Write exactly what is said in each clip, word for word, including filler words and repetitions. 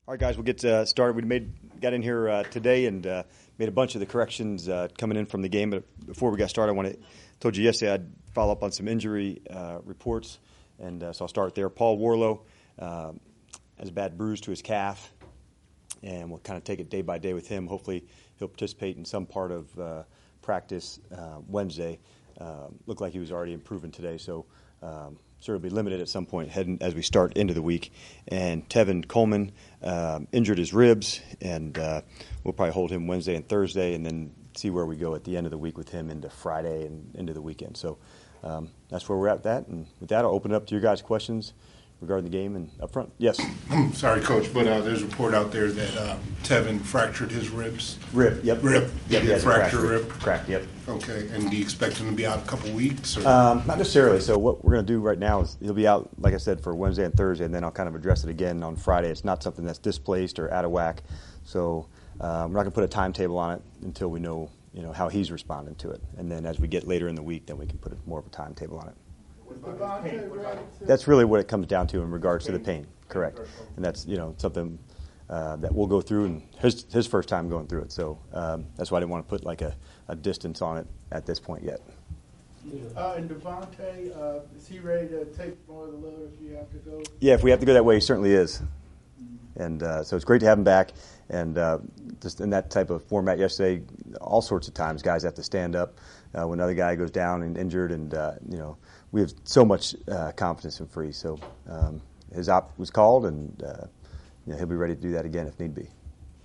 All right, guys, we'll get uh, started. We made got in here uh, today and uh, made a bunch of the corrections uh, coming in from the game. But before we got started, I want to told you yesterday I'd follow up on some injury uh, reports, and uh, so I'll start there. Paul Warlow uh, has a bad bruise to his calf, and we'll kind of take it day by day with him. Hopefully, he'll participate in some part of uh, practice uh, Wednesday. Uh, looked like he was already improving today, so. Um, Sure, will be limited at some point heading as we start into the week. And Tevin Coleman um, injured his ribs, and uh, we'll probably hold him Wednesday and Thursday, and then see where we go at the end of the week with him into Friday and into the weekend. So um, that's where we're at with that. And with that, I'll open it up to your guys' questions regarding the game and up front. Yes. Sorry, Coach, but uh, there's a report out there that uh, Tevin fractured his ribs. Rib, yep. Rib. Yep, he has a fracture cracked rib. Cracked, yep. Okay, and do you expect him to be out a couple weeks? Or? Um, not necessarily. So what we're going to do right now is he'll be out, like I said, for Wednesday and Thursday, and then I'll kind of address it again on Friday. It's not something that's displaced or out of whack. So um, we're not going to put a timetable on it until we know, you know, how he's responding to it. And then as we get later in the week, then we can put more of a timetable on it. That's really what it comes down to in regards to the pain, correct. And that's, you know, something uh, that we'll go through, and his his first time going through it. So um, that's why I didn't want to put like a, a distance on it at this point yet. Uh, and Devontae, uh, is he ready to take more of the load if you have to go? Yeah, if we have to go that way, he certainly is. And uh, so it's great to have him back. And uh, just in that type of format yesterday, all sorts of times guys have to stand up uh, when another guy goes down and injured. And, uh, you know, we have so much uh, confidence in Free. So um, his op was called, and uh, you know, he'll be ready to do that again if need be.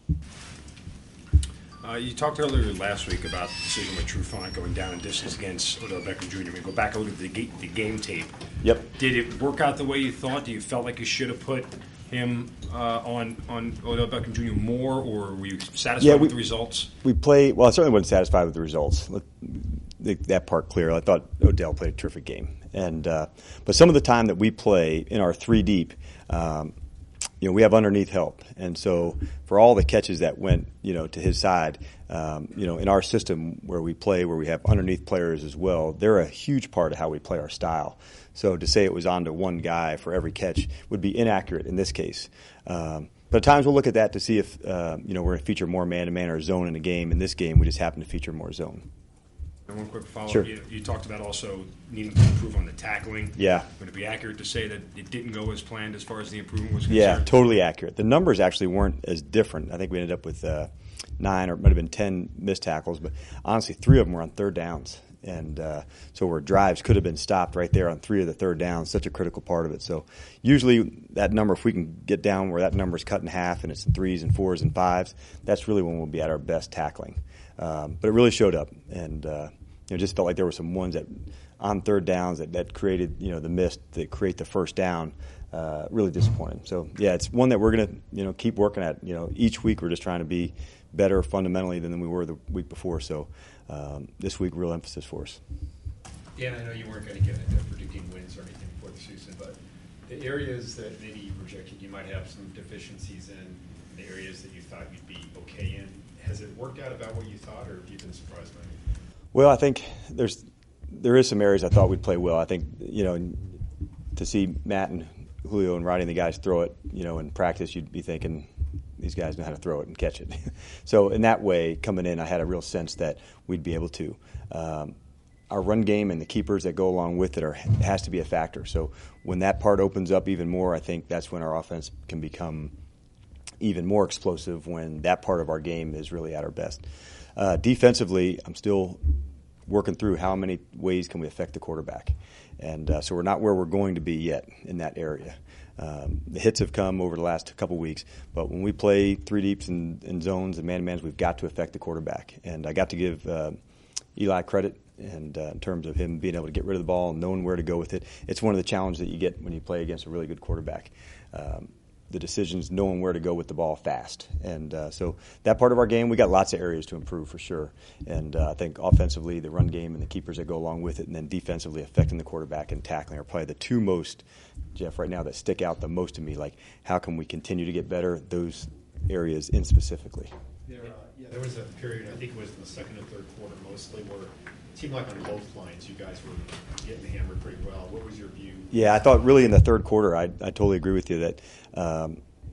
Uh, you talked earlier last week about the decision with Trufant going down in distance against Odell Beckham Junior We go back and look at the, ga the game tape. Yep. Did it work out the way you thought? Do you felt like you should have put him uh, on on Odell Beckham Junior more, or were you satisfied yeah, we, with the results? We play well. I certainly wasn't satisfied with the results. Let, make that part clear. I thought Odell played a terrific game, and uh, but some of the time that we play in our three deep. Um, You know, we have underneath help, and so for all the catches that went, you know, to his side, um, you know, in our system where we play, where we have underneath players as well, they're a huge part of how we play our style. So to say it was on to one guy for every catch would be inaccurate in this case. Um, but at times we'll look at that to see if, uh, you know, we're going to feature more man-to-man or zone in the game. In this game, we just happen to feature more zone. And one quick follow-up. Sure. You, you talked about also needing to improve on the tackling. Yeah. Would it be accurate to say that it didn't go as planned as far as the improvement was concerned? Yeah, totally accurate. The numbers actually weren't as different. I think we ended up with uh, nine or it might have been ten missed tackles, but honestly, three of them were on third downs. And uh, so where drives could have been stopped right there on three of the third downs, such a critical part of it. So usually that number, if we can get down where that number is cut in half and it's in threes and fours and fives, that's really when we'll be at our best tackling. Um, but it really showed up, and uh, you know, just felt like there were some ones that on third downs that, that created, you know, the miss that create the first down. Uh, really disappointing. So yeah, it's one that we're going to, you know, keep working at. You know, each week we're just trying to be better fundamentally than we were the week before. So um, this week, real emphasis for us. Yeah, I know you weren't going to get into predicting wins or anything before the season, but the areas that maybe you projected you might have some deficiencies in, the areas that you thought you'd be okay in, has it worked out about what you thought, or have you been surprised by it? Well, I think there's there is some areas I thought we'd play well. I think, you know, to see Matt and Julio and Roddy and the guys throw it, you know, in practice, you'd be thinking these guys know how to throw it and catch it. So in that way, coming in, I had a real sense that we'd be able to. Um, our run game and the keepers that go along with it are has to be a factor. So when that part opens up even more, I think that's when our offense can become even more explosive, when that part of our game is really at our best. Uh, defensively, I'm still working through how many ways can we affect the quarterback. And uh, so we're not where we're going to be yet in that area. Um, the hits have come over the last couple weeks, but when we play three deeps and, and zones and man-to-mans, we've got to affect the quarterback. And I got to give uh, Eli credit and uh, in terms of him being able to get rid of the ball and knowing where to go with it. It's one of the challenges that you get when you play against a really good quarterback. Um, the decisions, knowing where to go with the ball fast. And uh, so that part of our game, we got lots of areas to improve for sure. And uh, I think offensively, the run game and the keepers that go along with it, and then defensively affecting the quarterback and tackling are probably the two most, Jeff, right now that stick out the most to me. Like, how can we continue to get better, those areas in specifically? There, uh, yeah, there was a period, I think it was in the second and third quarter mostly, where it seemed like on both lines you guys were getting hammered pretty well. What was your view? Yeah, I thought really in the third quarter, I, I totally agree with you that um,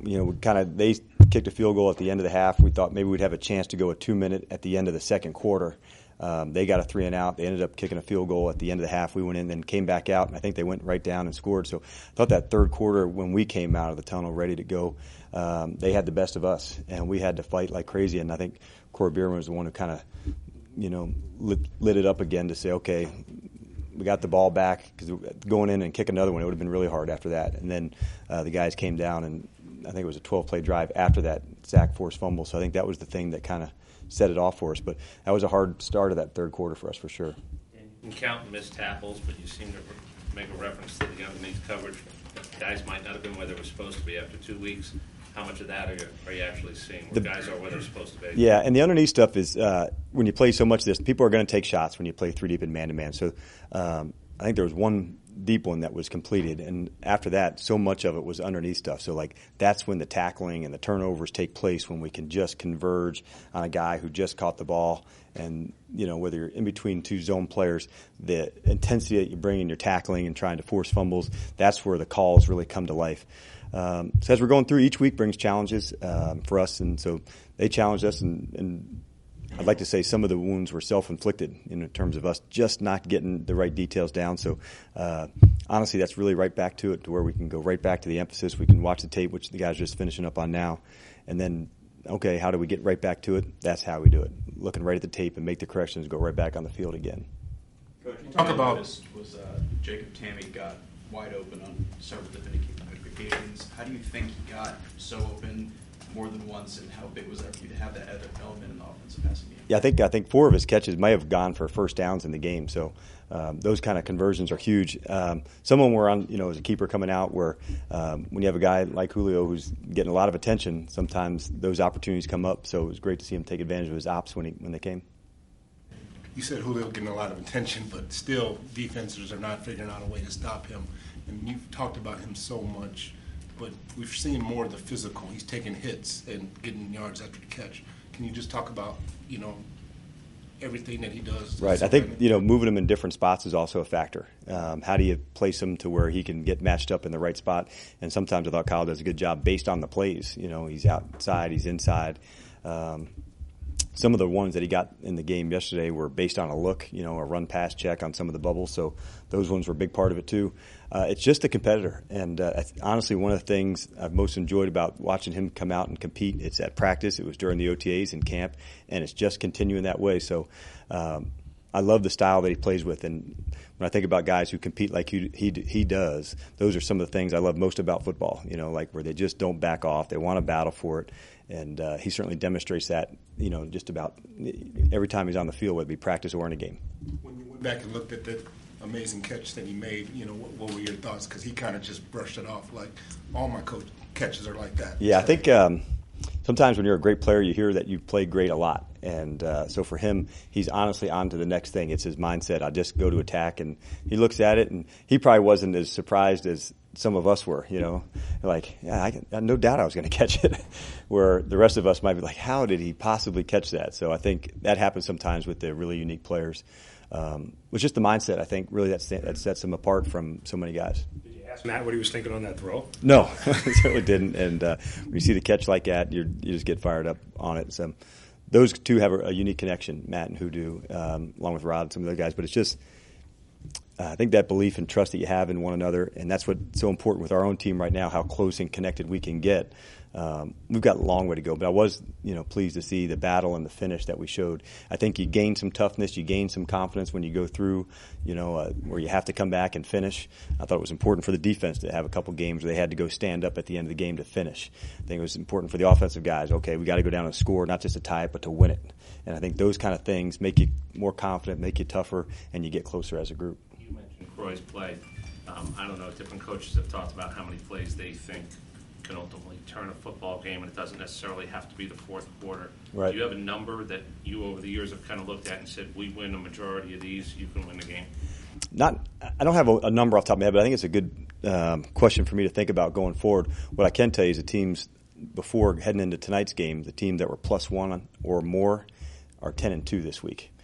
you know, we kind of they kicked a field goal at the end of the half. We thought maybe we'd have a chance to go a two minute at the end of the second quarter. Um, they got a three and out. They ended up kicking a field goal at the end of the half. We went in and came back out, and I think they went right down and scored. So I thought that third quarter, when we came out of the tunnel ready to go, um, they had the best of us, and we had to fight like crazy. And I think Corey Bierman was the one who kind of, you know, lit, lit it up again to say, okay, we got the ball back, because going in and kick another one, it would have been really hard after that. And then uh, the guys came down, and I think it was a twelve-play drive after that sack forced fumble. So I think that was the thing that kind of set it off for us. But that was a hard start of that third quarter for us, for sure. You can count missed tackles, but you seem to make a reference to the underneath coverage. Guys might not have been where they were supposed to be after two weeks. How much of that are you, are you actually seeing, where the, guys are where they're supposed to be? Yeah, and the underneath stuff is uh, when you play so much of this, people are going to take shots when you play three deep and man-to-man. So um, I think there was one deep one that was completed, and after that, so much of it was underneath stuff. So, like, that's when the tackling and the turnovers take place, when we can just converge on a guy who just caught the ball. And, you know, whether you're in between two zone players, the intensity that you bring in your tackling and trying to force fumbles, that's where the calls really come to life. Um, so as we're going through, each week brings challenges um, for us, and so they challenged us, and, and I'd like to say some of the wounds were self-inflicted in terms of us just not getting the right details down. So uh, honestly, that's really right back to it, to where we can go right back to the emphasis. We can watch the tape, which the guys are just finishing up on now, and then, okay, how do we get right back to it? That's how we do it. Looking right at the tape and make the corrections, go right back on the field again. Coach, Talk about was uh, Jacob Tammy got wide open on several different occasions. How do you think he got so open more than once, and how big was that for you to have that other element in the offensive passing game? Yeah, I think I think four of his catches may have gone for first downs in the game. So um, those kind of conversions are huge. Um, some of them were on, you know, as a keeper coming out, where um, when you have a guy like Julio who's getting a lot of attention, sometimes those opportunities come up. So it was great to see him take advantage of his ops when he when they came. You said Julio getting a lot of attention, but still defenses are not figuring out a way to stop him. And you've talked about him so much, but we've seen more of the physical. He's taking hits and getting yards after the catch. Can you just talk about, you know, everything that he does? Right. I think, you know, moving him in different spots is also a factor. Um, how do you place him to where he can get matched up in the right spot? And sometimes I thought Kyle does a good job based on the plays. You know, he's outside, he's inside. Um, some of the ones that he got in the game yesterday were based on a look, you know, a run-pass check on some of the bubbles. So those ones were a big part of it too. Uh, it's just a competitor. And uh, honestly, one of the things I've most enjoyed about watching him come out and compete, it's at practice, it was during the O T As in camp, and it's just continuing that way. So um, I love the style that he plays with. And when I think about guys who compete like he, he he does, those are some of the things I love most about football, you know, like where they just don't back off. They want to battle for it. And uh, he certainly demonstrates that, you know, just about every time he's on the field, whether it be practice or in a game. When you went back and looked at that amazing catch that he made, you know, what, what were your thoughts? Because he kind of just brushed it off like all my coach catches are like that. Yeah, I think um, sometimes when you're a great player, you hear that you play great a lot. And uh, so for him, he's honestly on to the next thing. It's his mindset. I just go to attack. And he looks at it, and he probably wasn't as surprised as some of us were, you know, like, yeah, I, I no doubt I was going to catch it, where the rest of us might be like, how did he possibly catch that? So I think that happens sometimes with the really unique players. Um, it's just the mindset, I think, really that, that sets him apart from so many guys. Did you ask Matt what he was thinking on that throw? No, certainly didn't. And uh, when you see the catch like that, you're, you just get fired up on it. So those two have a, a unique connection, Matt and Hoodoo, um, along with Rod and some of the other guys. But it's just, uh, I think that belief and trust that you have in one another, and that's what's so important with our own team right now, how close and connected we can get. Um, we've got a long way to go, but I was, you know, pleased to see the battle and the finish that we showed. I think you gain some toughness, you gain some confidence when you go through, you know, uh, where you have to come back and finish. I thought it was important for the defense to have a couple games where they had to go stand up at the end of the game to finish. I think it was important for the offensive guys. Okay, we got to go down and score, not just to tie it, but to win it. And I think those kind of things make you more confident, make you tougher, and you get closer as a group. You mentioned Croy's play. Um, I don't know, different coaches have talked about how many plays they think can ultimately turn a football game, and it doesn't necessarily have to be the fourth quarter. Right. Do you have a number that you over the years have kind of looked at and said, we win a majority of these, you can win the game? Not, I don't have a, a number off the top of my head, but I think it's a good um, question for me to think about going forward. What I can tell you is the teams, before heading into tonight's game, the team that were plus one or more are ten and two this week.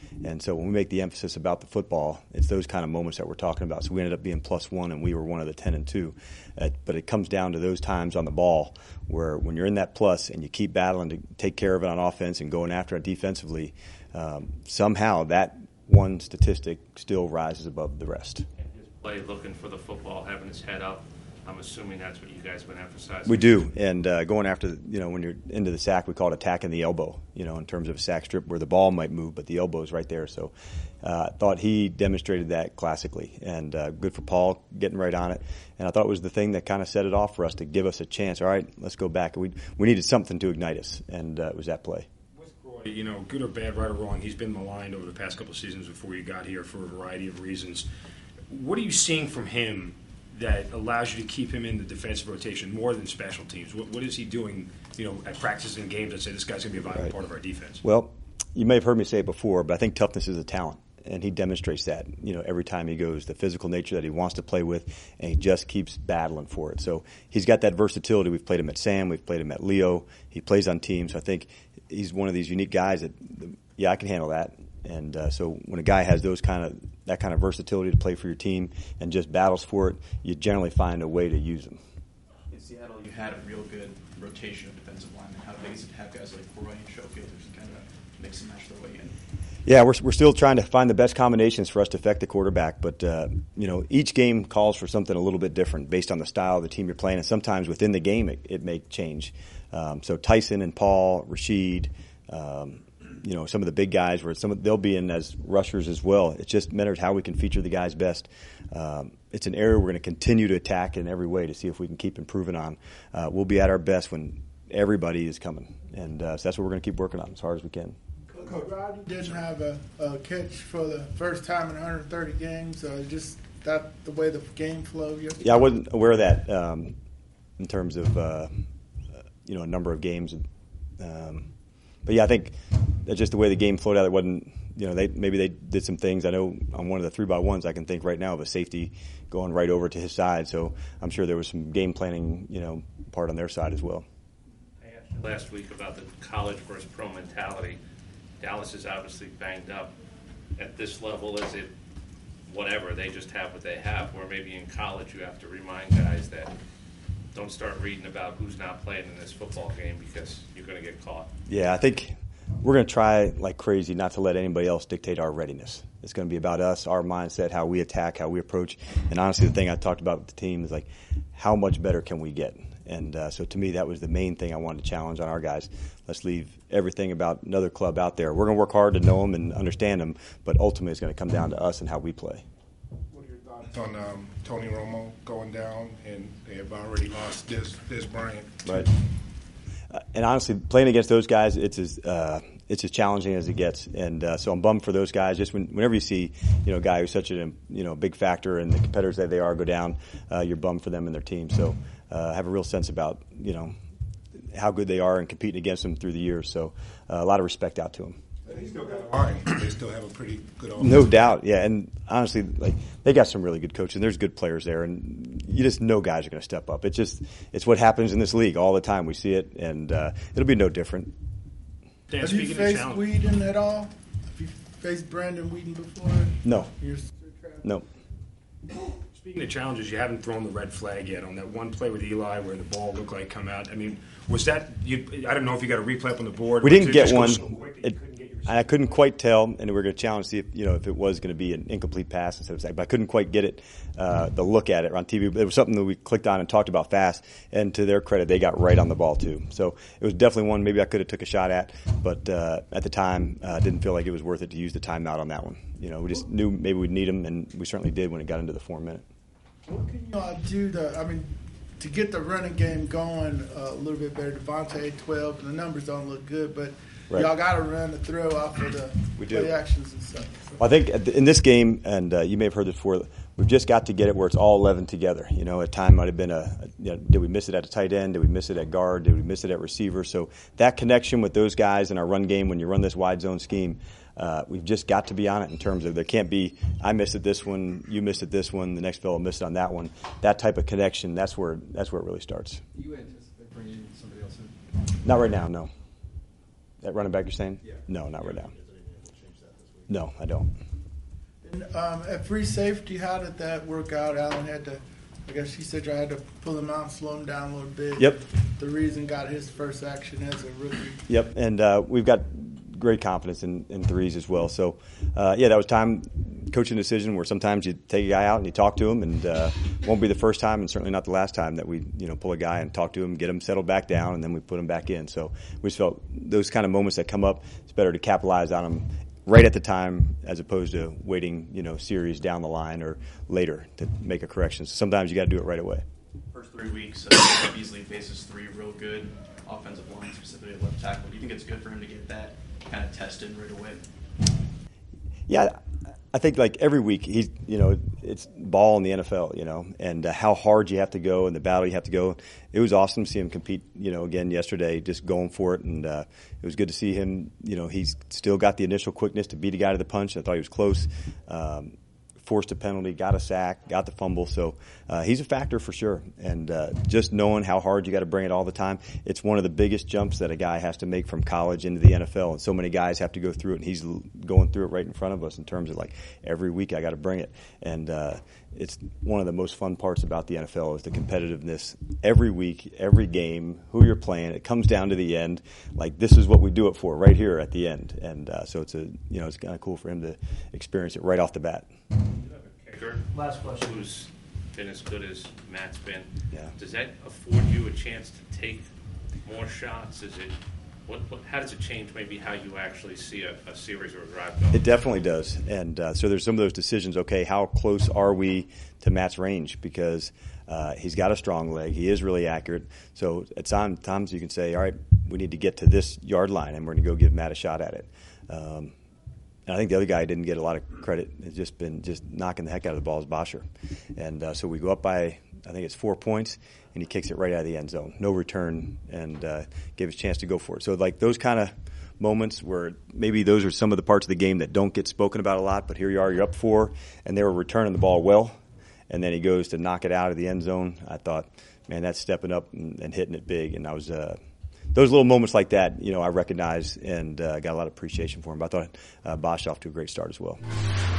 And so when we make the emphasis about the football, it's those kind of moments that we're talking about. So we ended up being plus one, and we were one of the ten and two. Uh, but it comes down to those times on the ball where when you're in that plus and you keep battling to take care of it on offense and going after it defensively, um, somehow that one statistic still rises above the rest. And his play looking for the football, having his head up. I'm assuming that's what you guys been emphasizing. We do, and uh, going after, you know, when you're into the sack, we call it attacking the elbow, you know, in terms of a sack strip where the ball might move, but the elbow is right there. So I uh, thought he demonstrated that classically, and uh, good for Paul getting right on it. And I thought it was the thing that kind of set it off for us to give us a chance. All right, let's go back. We we needed something to ignite us, and uh, it was that play. You know, good or bad, right or wrong, he's been maligned over the past couple of seasons before you got here for a variety of reasons. What are you seeing from him that allows you to keep him in the defensive rotation more than special teams? What, what is he doing, you know, at practices and games that say this guy's going to be a vital Right. part of our defense? Well, you may have heard me say it before, but I think toughness is a talent, and he demonstrates that, you know, every time he goes, the physical nature that he wants to play with, and he just keeps battling for it. So he's got that versatility. We've played him at Sam. We've played him at Leo. He plays on teams. So I think he's one of these unique guys that, yeah, I can handle that. And uh, so when a guy has those kind of that kind of versatility to play for your team and just battles for it, you generally find a way to use him. In Seattle, you had a real good rotation of defensive linemen. How big is it to have guys like Roy and Schofield who kind of mix and match their way in? Yeah, we're we're still trying to find the best combinations for us to affect the quarterback. But, uh, you know, each game calls for something a little bit different based on the style of the team you're playing. And sometimes within the game it, it may change. Um, so Tyson and Paul, Rashid, um, you know, some of the big guys where some of, they'll be in as rushers as well. It just matters how we can feature the guys best. Um, it's an area we're going to continue to attack in every way to see if we can keep improving on. Uh, we'll be at our best when everybody is coming. And uh, so that's what we're going to keep working on as hard as we can. Coach Rodgers didn't have a, a catch for the first time in one hundred thirty games. Uh, just that the way the game flowed yesterday. Yeah, I wasn't aware of that um, in terms of uh, you know a number of games. Um, but yeah, I think that's just the way the game flowed out. It wasn't, you know, they maybe they did some things. I know on one of the three by ones, I can think right now of a safety going right over to his side. So I'm sure there was some game planning, you know, part on their side as well. I asked you last week about the college versus pro mentality. Dallas is obviously banged up. At this level, is it whatever? They just have what they have. Where maybe in college you have to remind guys that don't start reading about who's not playing in this football game because you're going to get caught. Yeah, I think we're going to try like crazy not to let anybody else dictate our readiness. It's going to be about us, our mindset, how we attack, how we approach. And honestly, the thing I talked about with the team is like, how much better can we get? And uh, so to me, that was the main thing I wanted to challenge on our guys. Let's leave everything about another club out there. We're going to work hard to know them and understand them, but ultimately it's going to come down to us and how we play. What are your thoughts on um, Tony Romo going down, and they have already lost Des, Des Bryant? Right. Uh, and honestly, playing against those guys, it's as uh, it's as challenging as it gets. And uh, so I'm bummed for those guys. Just when, whenever you see, you know, a guy who's such a you know big factor and the competitors that they are go down, uh, you're bummed for them and their team. So uh, I have a real sense about you know how good they are and competing against them through the years. So uh, a lot of respect out to them. They still got a line. They still have a pretty good offense. No doubt, yeah. And honestly, like they got some really good coaches. And there's good players there, and you just know guys are going to step up. It's just it's what happens in this league all the time. We see it, and uh, it'll be no different. Dan, Have you speaking of faced challenge, Whedon at all? Have you faced Brandon Whedon before? No, You're, no. speaking of challenges, you haven't thrown the red flag yet on that one play with Eli where the ball looked like come out. I mean, was that you? I don't know if you got a replay up on the board. We but didn't it get just one. goes so quick that you It- couldn't get your I couldn't quite tell, and we were going to challenge see if you know if it was going to be an incomplete pass instead of sack. But I couldn't quite get it, uh, the look at it on T V. But it was something that we clicked on and talked about fast. And to their credit, they got right on the ball too. So it was definitely one maybe I could have took a shot at, but uh, at the time, uh, didn't feel like it was worth it to use the timeout on that one. You know, we just knew maybe we'd need them, and we certainly did when it got into the four minute. what can y'all do to, I mean, to get the running game going uh, a little bit better? Devontae twelve, and the numbers don't look good, but Right. y'all got to run the throw off of the We do. play actions and stuff. So. Well, I think at the- in this game, and uh, you may have heard this before, we've just got to get it where it's all eleven together. You know, at time might have been a, a you know, did we miss it at a tight end? Did we miss it at guard? Did we miss it at receiver? So that connection with those guys in our run game, when you run this wide zone scheme, uh, we've just got to be on it in terms of there can't be, I missed it this one, you missed it this one, the next fellow missed it on that one. That type of connection, that's where that's where it really starts. Do you anticipate bringing somebody else in? Not right now, no. That running back you're saying? Yeah. No, not right now. Is there anything that will change that this week? No, I don't. And, um, at free safety, how did that work out? Allen had to, I guess you said you had to pull him out and slow him down a little bit. Yep. The reason got his first action as a rookie. Yep, and uh, we've got great confidence in, in threes as well. So, uh, yeah, that was time coaching decision where sometimes you take a guy out and you talk to him, and uh, won't be the first time and certainly not the last time that we you know pull a guy and talk to him, get him settled back down, and then we put him back in. So we just felt those kind of moments that come up, it's better to capitalize on them right at the time as opposed to waiting, you know, series down the line or later to make a correction. So sometimes you got to do it right away. First three weeks, uh, Beasley faces three real good offensive lines, specifically at left tackle. Do you think it's good for him to get that kind of tested right away? Yeah, I think like every week he's, you know, it's ball in the N F L, you know, and uh, how hard you have to go and the battle you have to go. It was awesome to see him compete, you know, again yesterday, just going for it, and uh, it was good to see him. You know, he's still got the initial quickness to beat a guy to the punch. I thought he was close. Um, forced a penalty, got a sack, got the fumble. So uh, he's a factor for sure. And uh, just knowing how hard you got to bring it all the time, it's one of the biggest jumps that a guy has to make from college into the N F L. And so many guys have to go through it, and he's going through it right in front of us in terms of like every week I got to bring it. And uh, it's one of the most fun parts about the N F L is the competitiveness. Every week, every game, who you're playing, it comes down to the end. Like this is what we do it for right here at the end. And uh, so it's a you know it's kind of cool for him to experience it right off the bat. Kicker, Last question. who's been as good as Matt's been. Yeah. Does that afford you a chance to take more shots? Is it what, what how does it change maybe how you actually see a, a series or a drive go? It definitely does. And uh, so there's some of those decisions, okay, how close are we to Matt's range? Because uh, he's got a strong leg. He is really accurate. So at some times you can say, all right, we need to get to this yard line, and we're going to go give Matt a shot at it. Um, and I think the other guy didn't get a lot of credit. It's just been just knocking the heck out of the ball is Bosher. And uh, so we go up by, I think it's four points, and he kicks it right out of the end zone. No return, and uh, gave us a chance to go for it. So like those kind of moments where maybe those are some of the parts of the game that don't get spoken about a lot, but here you are, you're up four, and they were returning the ball well, and then he goes to knock it out of the end zone. I thought, man, that's stepping up and, and hitting it big, and I was uh, – those little moments like that, you know, I recognize and uh, got a lot of appreciation for him. But I thought uh, Bosch off to a great start as well.